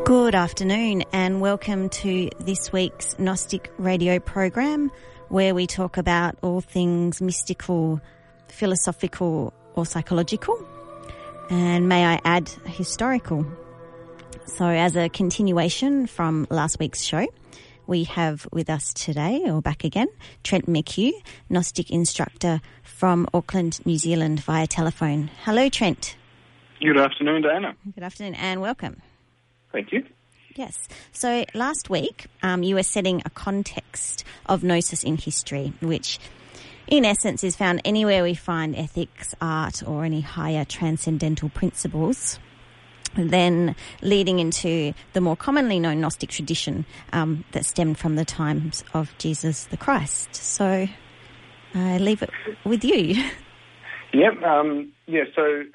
Good afternoon and welcome to this week's Gnostic radio program where we talk about all things mystical, philosophical or psychological, and may I add, historical. So as a continuation from last week's show, we have with us today, or back again, Trent McHugh, Gnostic instructor from Auckland, New Zealand via telephone. Hello, Trent. Good afternoon, Diana. Good afternoon and welcome. Thank you. Yes. So last week you were setting a context of Gnosis in history, which in essence is found anywhere we find ethics, art or any higher transcendental principles, then leading into the more commonly known Gnostic tradition that stemmed from the times of Jesus the Christ. So I leave it with you. Yep. So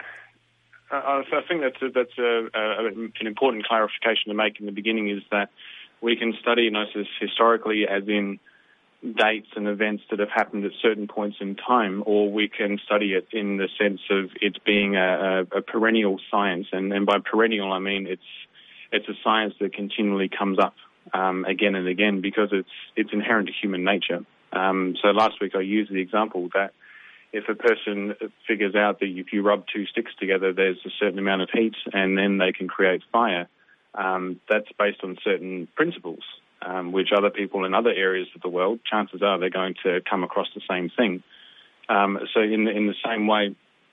I think that's an important clarification to make in the beginning, is that we can study Gnosis historically as in dates and events that have happened at certain points in time, or we can study it in the sense of it being a perennial science. And by perennial, I mean it's a science that continually comes up again and again because it's inherent to human nature. So last week I used the example that if a person figures out that if you rub two sticks together, there's a certain amount of heat and then they can create fire, that's based on certain principles, which other people in other areas of the world, chances are they're going to come across the same thing. So in the same way,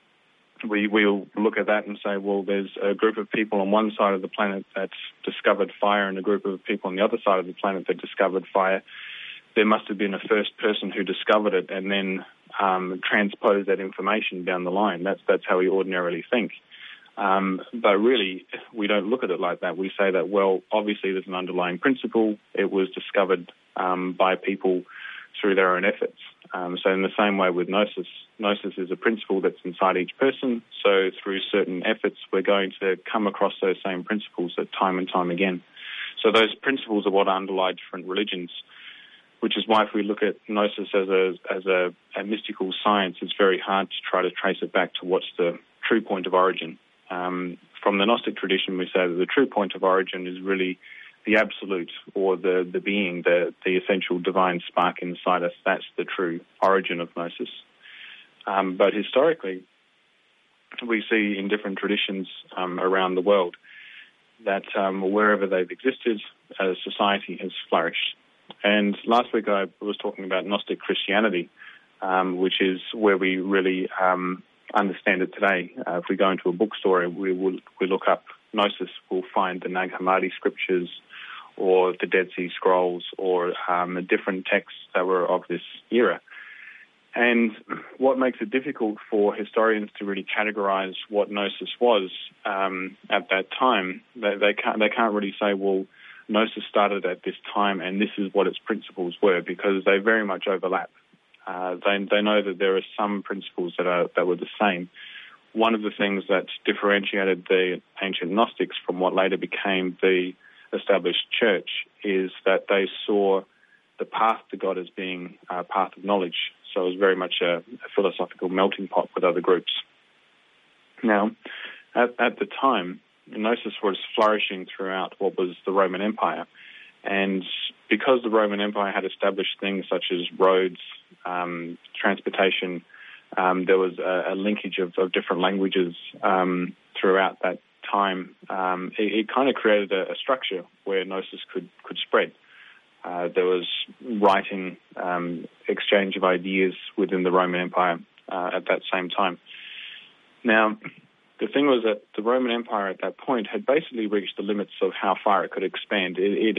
we'll look at that and say, well, there's a group of people on one side of the planet that's discovered fire and a group of people on the other side of the planet that discovered fire. There must have been a first person who discovered it and then transposed that information down the line. That's how we ordinarily think. But really, we don't look at it like that. We say that, well, obviously there's an underlying principle. It was discovered by people through their own efforts. So in the same way with Gnosis, Gnosis is a principle that's inside each person. So through certain efforts, we're going to come across those same principles at time and time again. So those principles are what underlie different religions, which is why if we look at Gnosis as a mystical science, it's very hard to try to trace it back to what's the true point of origin. From the Gnostic tradition, we say that the true point of origin is really the absolute, or the being, the essential divine spark inside us. That's the true origin of Gnosis. But historically, we see in different traditions around the world that wherever they've existed, society has flourished. And last week I was talking about Gnostic Christianity, which is where we really understand it today. If we go into a bookstore, we look up Gnosis, we'll find the Nag Hammadi scriptures or the Dead Sea Scrolls or different texts that were of this era. And what makes it difficult for historians to really categorize what Gnosis was at that time, they can't really say, well, Gnosis started at this time and this is what its principles were, because they very much overlap. They know that there are some principles that were the same. One of the things that differentiated the ancient Gnostics from what later became the established church is that they saw the path to God as being a path of knowledge. So it was very much a philosophical melting pot with other groups. Now, at the time, Gnosis was flourishing throughout what was the Roman Empire. And because the Roman Empire had established things such as roads, transportation, there was a linkage of different languages throughout that time. It kind of created a structure where Gnosis could spread. There was writing, exchange of ideas within the Roman Empire at that same time. Now, the thing was that the Roman Empire at that point had basically reached the limits of how far it could expand. It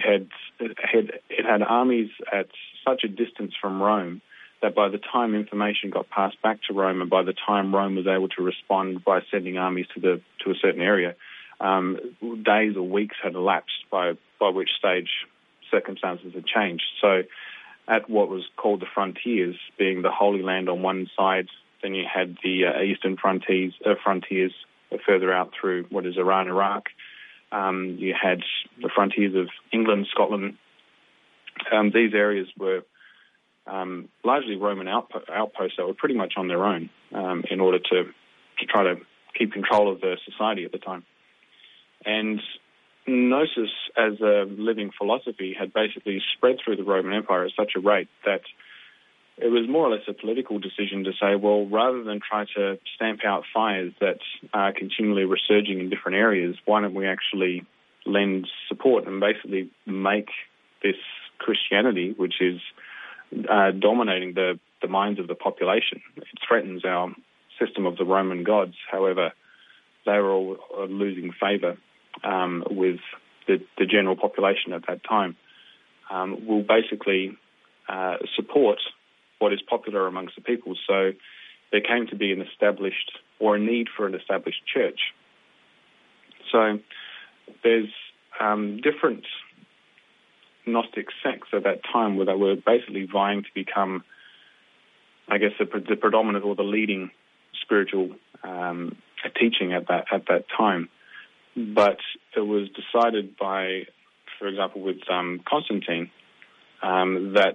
had armies at such a distance from Rome that by the time information got passed back to Rome and by the time Rome was able to respond by sending armies to a certain area, days or weeks had elapsed, by which stage circumstances had changed. So at what was called the frontiers, being the Holy Land on one side, then you had the eastern frontiers further out through what is Iran, Iraq. You had the frontiers of England, Scotland. These areas were largely Roman outposts that were pretty much on their own in order to try to keep control of the society at the time. And Gnosis as a living philosophy had basically spread through the Roman Empire at such a rate that it was more or less a political decision to say, well, rather than try to stamp out fires that are continually resurging in different areas, why don't we actually lend support and basically make this Christianity, which is dominating the minds of the population. It threatens our system of the Roman gods. However, they were all losing favour with the general population at that time. Will basically support what is popular amongst the people. So there came to be an established, or a need for an established church. So there's different Gnostic sects at that time where they were basically vying to become, I guess, the predominant or the leading spiritual teaching at that time. But it was decided by, for example, with Constantine, that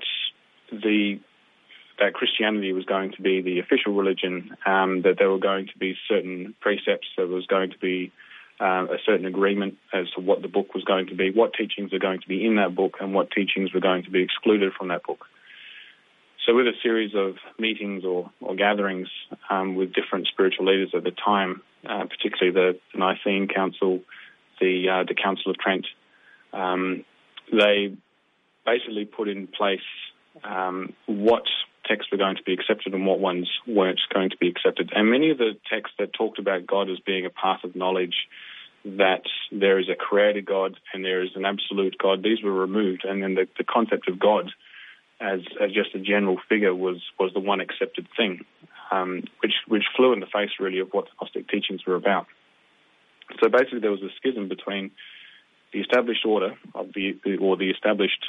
Christianity was going to be the official religion, that there were going to be certain precepts, there was going to be a certain agreement as to what the book was going to be, what teachings are going to be in that book, and what teachings were going to be excluded from that book. So with a series of meetings or gatherings with different spiritual leaders at the time, particularly the Nicene Council, the Council of Trent, they basically put in place what texts were going to be accepted and what ones weren't going to be accepted. And many of the texts that talked about God as being a path of knowledge, that there is a created God and there is an absolute God, these were removed. And then the concept of God as just a general figure was the one accepted thing, which flew in the face really of what the Gnostic teachings were about. So basically there was a schism between the established order of the established,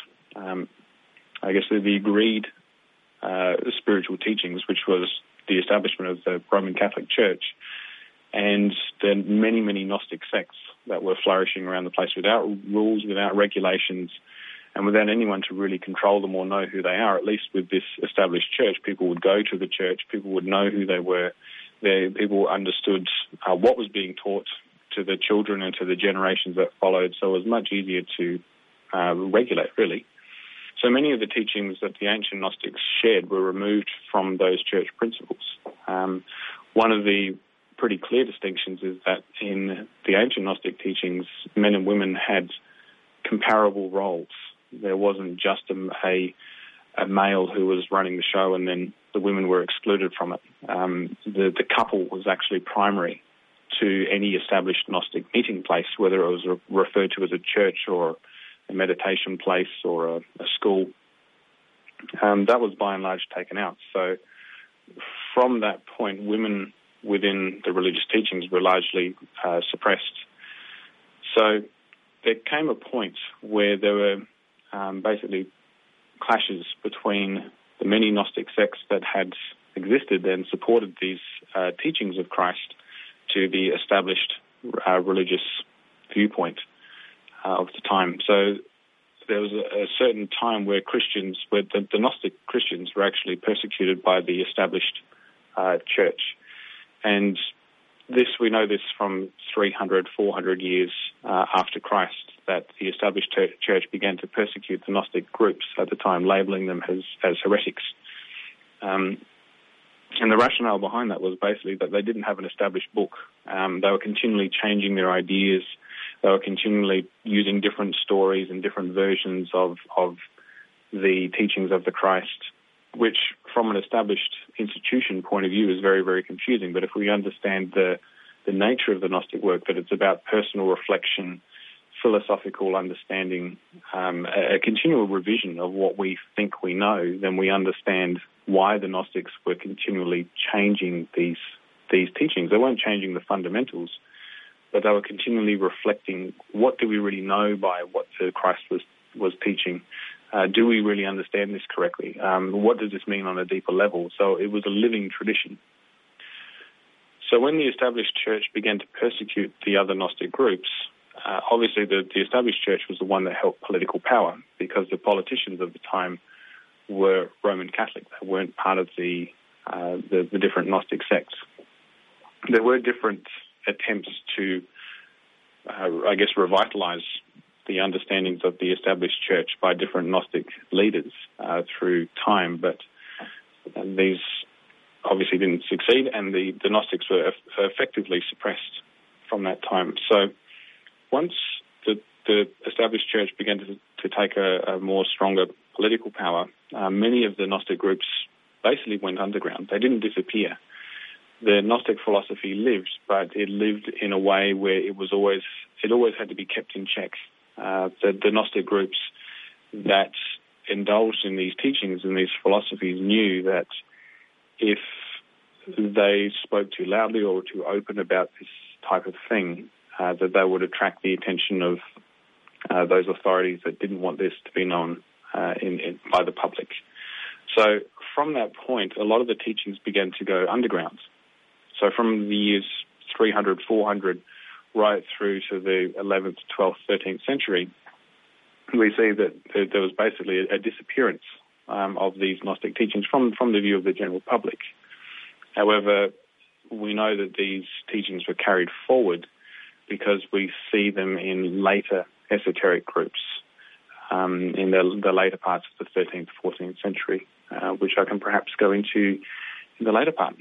I guess the agreed spiritual teachings, which was the establishment of the Roman Catholic Church, and the many, many Gnostic sects that were flourishing around the place without rules, without regulations, and without anyone to really control them or know who they are. At least with this established church, people would go to the church, people would know who they were, people understood what was being taught to the children and to the generations that followed, so it was much easier to regulate, really. So many of the teachings that the ancient Gnostics shared were removed from those church principles. One of the pretty clear distinctions is that in the ancient Gnostic teachings, men and women had comparable roles. There wasn't just a male who was running the show and then the women were excluded from it. The couple was actually primary to any established Gnostic meeting place, whether it was referred to as a church or a meditation place or a school. That was by and large taken out. So from that point, women within the religious teachings were largely suppressed. So there came a point where there were basically clashes between the many Gnostic sects that had existed and supported these teachings of Christ to the established religious viewpoint of the time. So there was a certain time where Christians, where the Gnostic Christians were actually persecuted by the established church. And we know this from 300, 400 years after Christ, that the established church began to persecute the Gnostic groups at the time, labeling them as heretics. And the rationale behind that was basically that they didn't have an established book. They were continually changing their ideas. They were continually using different stories and different versions of the teachings of the Christ, which from an established institution point of view is very, very confusing. But if we understand the nature of the Gnostic work, that it's about personal reflection, philosophical understanding, a continual revision of what we think we know, then we understand why the Gnostics were continually changing these teachings. They weren't changing the fundamentals, but they were continually reflecting, what do we really know by what Christ was teaching? Do we really understand this correctly? What does this mean on a deeper level? So it was a living tradition. So when the established church began to persecute the other Gnostic groups, obviously the established church was the one that held political power, because the politicians of the time were Roman Catholic. They weren't part of the different Gnostic sects. There were different attempts to, revitalize the understandings of the established church by different Gnostic leaders through time, but these obviously didn't succeed, and the Gnostics were effectively suppressed from that time. So once the established church began to take a more stronger political power, many of the Gnostic groups basically went underground. They didn't disappear. The Gnostic philosophy lived, but it lived in a way where it always had to be kept in check. The Gnostic groups that indulged in these teachings and these philosophies knew that if they spoke too loudly or too open about this type of thing, that they would attract the attention of those authorities that didn't want this to be known by the public. So from that point, a lot of the teachings began to go underground. So from the years 300, 400, right through to the 11th, 12th, 13th century, we see that there was basically a disappearance of these Gnostic teachings from the view of the general public. However, we know that these teachings were carried forward because we see them in later esoteric groups in the later parts of the 13th, 14th century, which I can perhaps go into in the later part.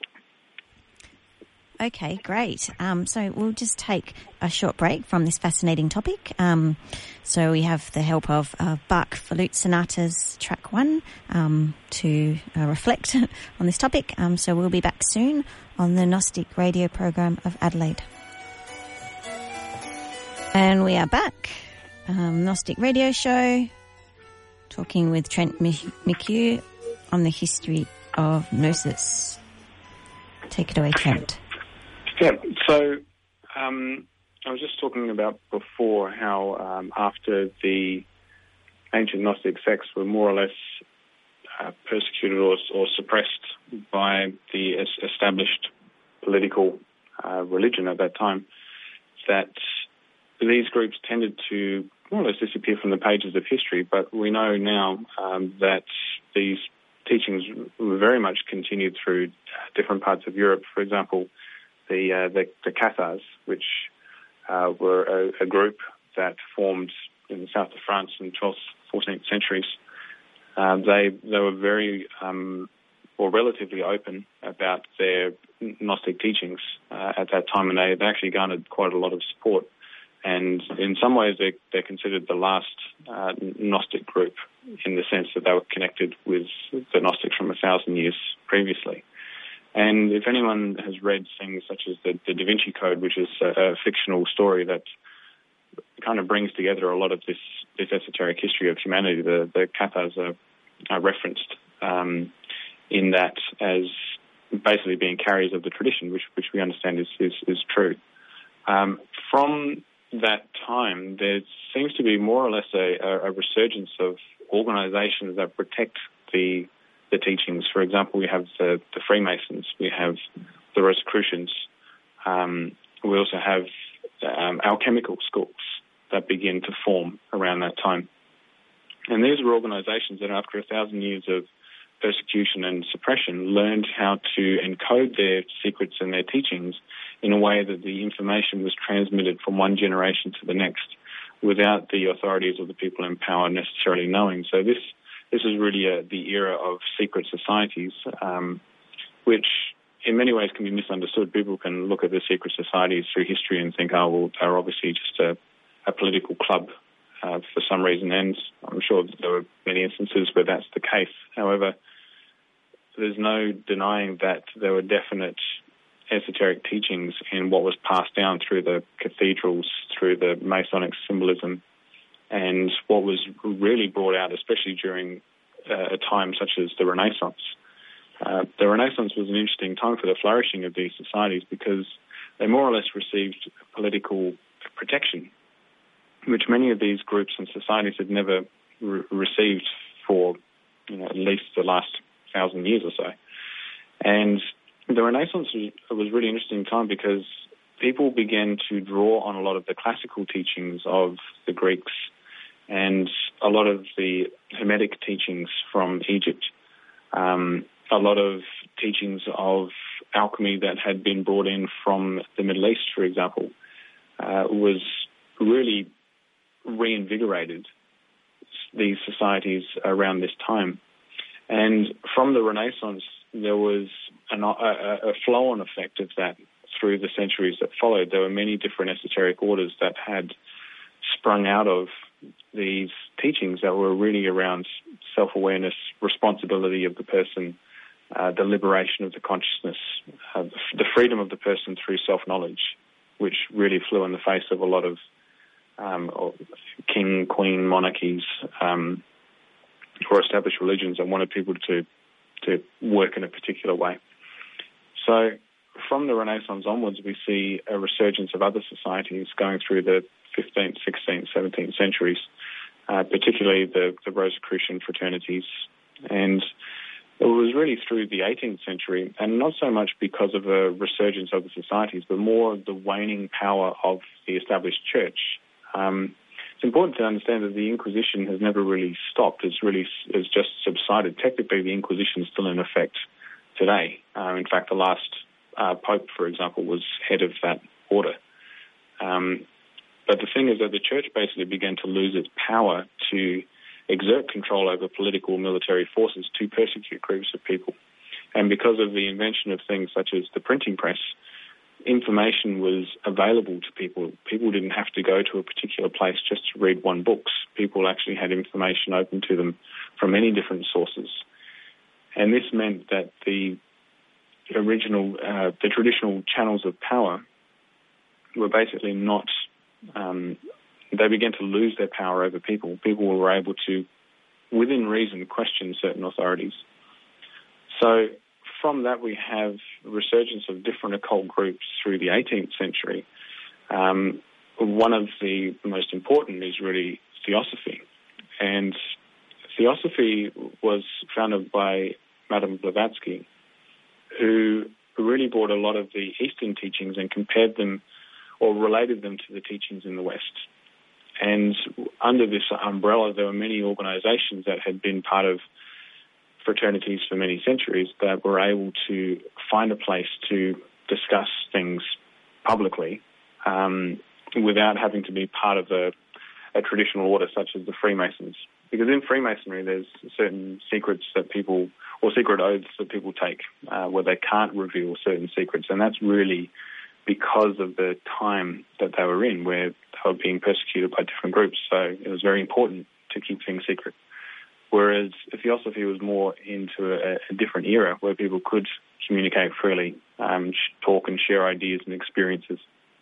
Okay, great. So we'll just take a short break from this fascinating topic. So we have the help of Bach Flute Sonatas Track 1 to reflect on this topic. So we'll be back soon on the Gnostic radio program of Adelaide. And we are back. Gnostic radio show, talking with Trent McHugh on the history of Gnosis. Take it away, Trent. Yeah, so I was just talking about before how after the ancient Gnostic sects were more or less persecuted or suppressed by the established political religion at that time, that these groups tended to more or less disappear from the pages of history. But we know now that these teachings were very much continued through different parts of Europe. For example, the Cathars, which were a group that formed in the south of France in the 12th, 14th centuries. They were very or relatively open about their Gnostic teachings at that time, and they actually garnered quite a lot of support. And in some ways, they're considered the last Gnostic group in the sense that they were connected with the Gnostics from 1,000 years previously. And if anyone has read things such as the Da Vinci Code, which is a fictional story that kind of brings together a lot of this esoteric history of humanity, the Cathars are referenced in that as basically being carriers of the tradition, which we understand is true. From that time, there seems to be more or less a resurgence of organizations that protect the teachings. For example, we have the Freemasons, we have the Rosicrucians, we also have alchemical schools that begin to form around that time. And these were organizations that after 1,000 years of persecution and suppression learned how to encode their secrets and their teachings in a way that the information was transmitted from one generation to the next without the authorities or the people in power necessarily knowing. So this is really the era of secret societies, which in many ways can be misunderstood. People can look at the secret societies through history and think, oh, well, they're obviously just a political club for some reason, and I'm sure that there were many instances where that's the case. However, there's no denying that there were definite esoteric teachings in what was passed down through the cathedrals, through the Masonic symbolism, and what was really brought out, especially during a time such as the Renaissance. The Renaissance was an interesting time for the flourishing of these societies because they more or less received political protection, which many of these groups and societies had never received for at least the last 1,000 years or so. And the Renaissance was a really interesting time because people began to draw on a lot of the classical teachings of the Greeks and a lot of the Hermetic teachings from Egypt, a lot of teachings of alchemy that had been brought in from the Middle East, for example, was really reinvigorated these societies around this time. And from the Renaissance, there was a flow-on effect of that through the centuries that followed. There were many different esoteric orders that had sprung out of these teachings that were really around self-awareness, responsibility of the person, the liberation of the consciousness, the freedom of the person through self-knowledge, which really flew in the face of a lot of king, queen monarchies or established religions that wanted people to work in a particular way. So from the Renaissance onwards, we see a resurgence of other societies going through the 15th, 16th, 17th centuries, particularly the Rosicrucian fraternities. And it was really through the 18th century, and not so much because of a resurgence of the societies, but more the waning power of the established church. It's important to understand that the Inquisition has never really stopped. It's just subsided. Technically, the Inquisition is still in effect today. In fact, the last Pope, for example, was head of that order. But the thing is that the church basically began to lose its power to exert control over political military forces to persecute groups of people. And because of the invention of things such as the printing press, information was available to people. People didn't have to go to a particular place just to read one book. People actually had information open to them from many different sources. And this meant that the traditional channels of power were basically not, they began to lose their power over people. People were able to, within reason, question certain authorities. So from that, we have a resurgence of different occult groups through the 18th century. One of the most important is really Theosophy. And Theosophy was founded by Madame Blavatsky, who really brought a lot of the Eastern teachings and compared them or related them to the teachings in the West. And under this umbrella, there were many organizations that had been part of fraternities for many centuries that were able to find a place to discuss things publicly without having to be part of a traditional order such as the Freemasons. Because in Freemasonry, there's certain secrets that people, or secret oaths that people take where they can't reveal certain secrets. And that's really because of the time that they were in, where they were being persecuted by different groups. So it was very important to keep things secret. Whereas Theosophy was more into a different era where people could communicate freely, talk and share ideas and experiences,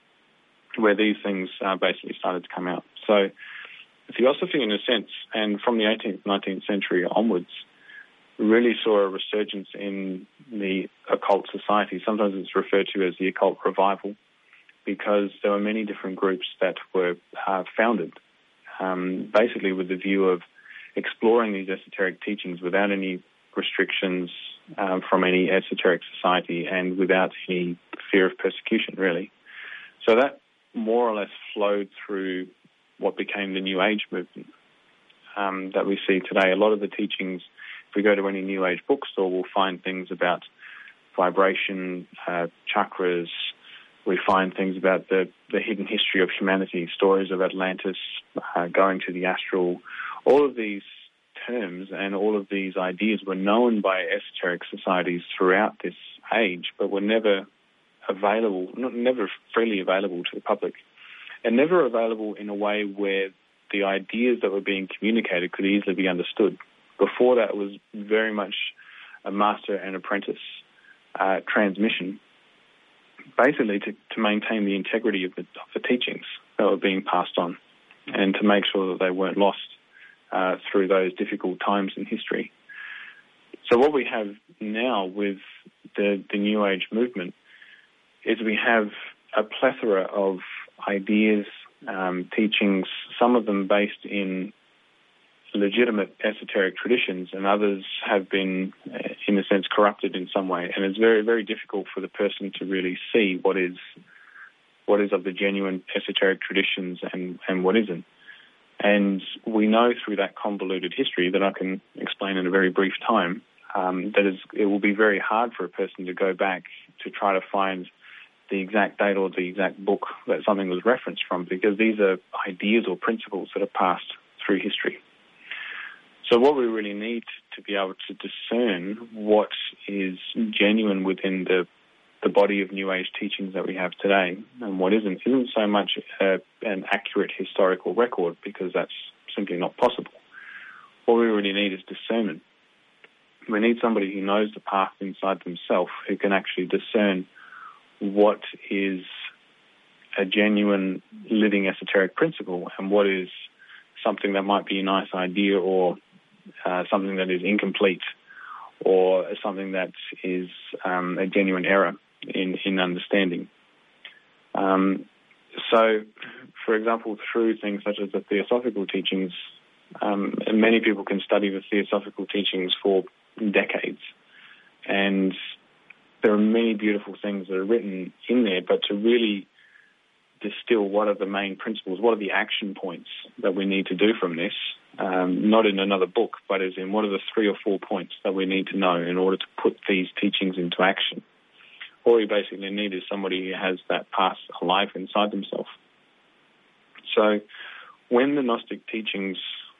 where these things basically started to come out. So Theosophy, in a sense, and from the 18th, 19th century onwards, really saw a resurgence in the occult society. Sometimes it's referred to as the occult revival, because there were many different groups that were founded, basically with the view of exploring these esoteric teachings without any restrictions from any esoteric society and without any fear of persecution, really. So that more or less flowed through what became the New Age movement that we see today. A lot of the teachings, if we go to any New Age bookstore, we'll find things about vibration, chakras. We find things about the hidden history of humanity, stories of Atlantis, going to the astral. All of these terms and all of these ideas were known by esoteric societies throughout this age, but were never available, never freely available to the public, and never available in a way where the ideas that were being communicated could easily be understood. Before that, it was very much a master and apprentice transmission, basically to maintain the integrity of the teachings that were being passed on and to make sure that they weren't lost through those difficult times in history. So what we have now with the New Age movement is we have a plethora of ideas, teachings, some of them based in legitimate esoteric traditions, and others have been, in a sense, corrupted in some way. And it's very, very difficult for the person to really see what is of the genuine esoteric traditions and what isn't. And we know through that convoluted history that I can explain in a very brief time, it will be very hard for a person to go back to try to find the exact date or the exact book that something was referenced from, because these are ideas or principles that are passed through history. So what we really need to be able to discern what is genuine within the body of New Age teachings that we have today and what isn't so much an accurate historical record, because that's simply not possible. What we really need is discernment. We need somebody who knows the path inside themselves, who can actually discern what is a genuine living esoteric principle and what is something that might be a nice idea, or something that is incomplete, or something that is a genuine error in understanding. So, for example, through things such as the Theosophical teachings, many people can study the Theosophical teachings for decades, and there are many beautiful things that are written in there, but to really distill what are the main principles, what are the action points that we need to do from this, not in another book, but as in what are the 3 or 4 points that we need to know in order to put these teachings into action. All we basically need is somebody who has that path alive inside themselves. So when the Gnostic teachings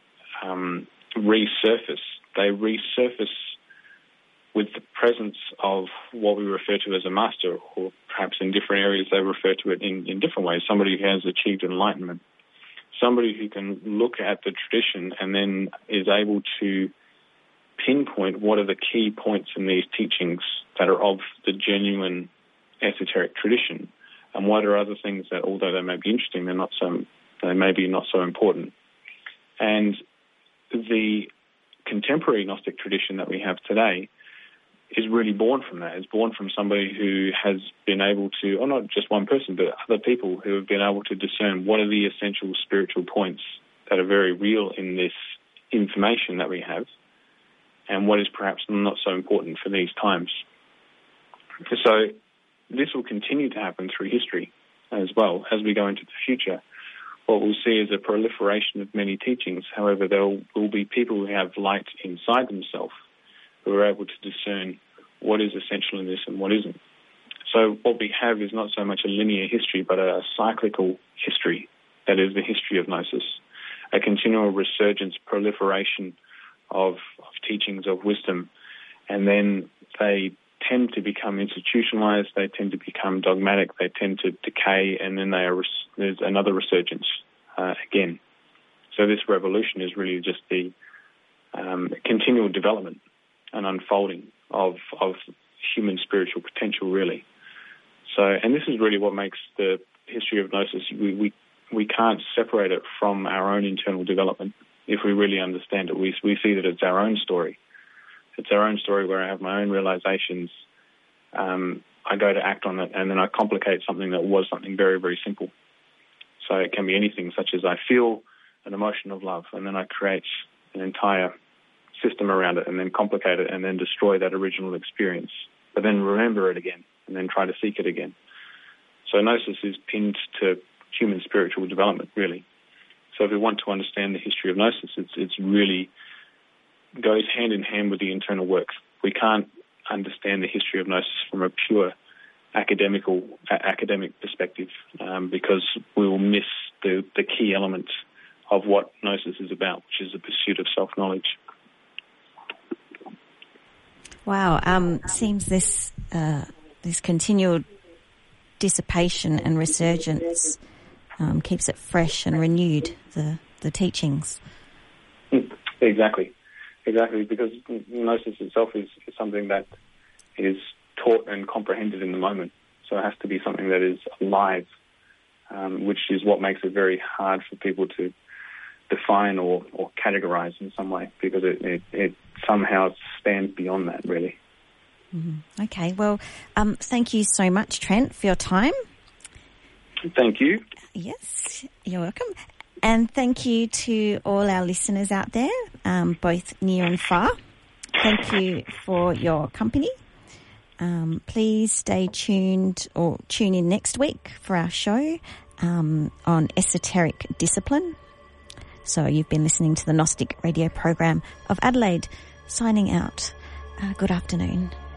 resurface, they resurface with the presence of what we refer to as a master, or perhaps in different areas they refer to it in different ways, somebody who has achieved enlightenment, somebody who can look at the tradition and then is able to pinpoint what are the key points in these teachings that are of the genuine esoteric tradition, and what are other things that, although they may be interesting, they may be not so important. And the contemporary Gnostic tradition that we have today is really born from that. It's born from somebody who has been able to, or not just one person, but other people who have been able to discern what are the essential spiritual points that are very real in this information that we have, and what is perhaps not so important for these times. So this will continue to happen through history as well as we go into the future. What we'll see is a proliferation of many teachings. However, there will be people who have light inside themselves who are able to discern what is essential in this and what isn't. So what we have is not so much a linear history, but a cyclical history, that is the history of Gnosis, a continual resurgence, proliferation of teachings of wisdom, and then they tend to become institutionalized, they tend to become dogmatic, they tend to decay, and then there's another resurgence again. So this revolution is really just the continual development and unfolding of human spiritual potential, really. So, and this is really what makes the history of Gnosis. We can't separate it from our own internal development if we really understand it. We see that it's our own story. It's our own story where I have my own realizations. I go to act on it, and then I complicate something that was something very, very simple. So it can be anything, such as I feel an emotion of love, and then I create an entire system around it, and then complicate it, and then destroy that original experience, but then remember it again, and then try to seek it again. So Gnosis is pinned to human spiritual development, really. So if we want to understand the history of Gnosis, it's really goes hand in hand with the internal work. We can't understand the history of Gnosis from a pure academic perspective, because we will miss the key element of what Gnosis is about, which is the pursuit of self-knowledge. Wow, seems this continual dissipation and resurgence keeps it fresh and renewed, the teachings. Exactly, because Gnosis itself is something that is taught and comprehended in the moment. So it has to be something that is alive, which is what makes it very hard for people to define or categorize in some way, because it somehow stands beyond that, really. Mm-hmm. Okay, well, thank you so much, Trent, for your time. Thank you. Yes, you're welcome. And thank you to all our listeners out there, both near and far. Thank you for your company. Please stay tuned or tune in next week for our show on esoteric discipline. So you've been listening to the Gnostic radio program of Adelaide, signing out. Good afternoon.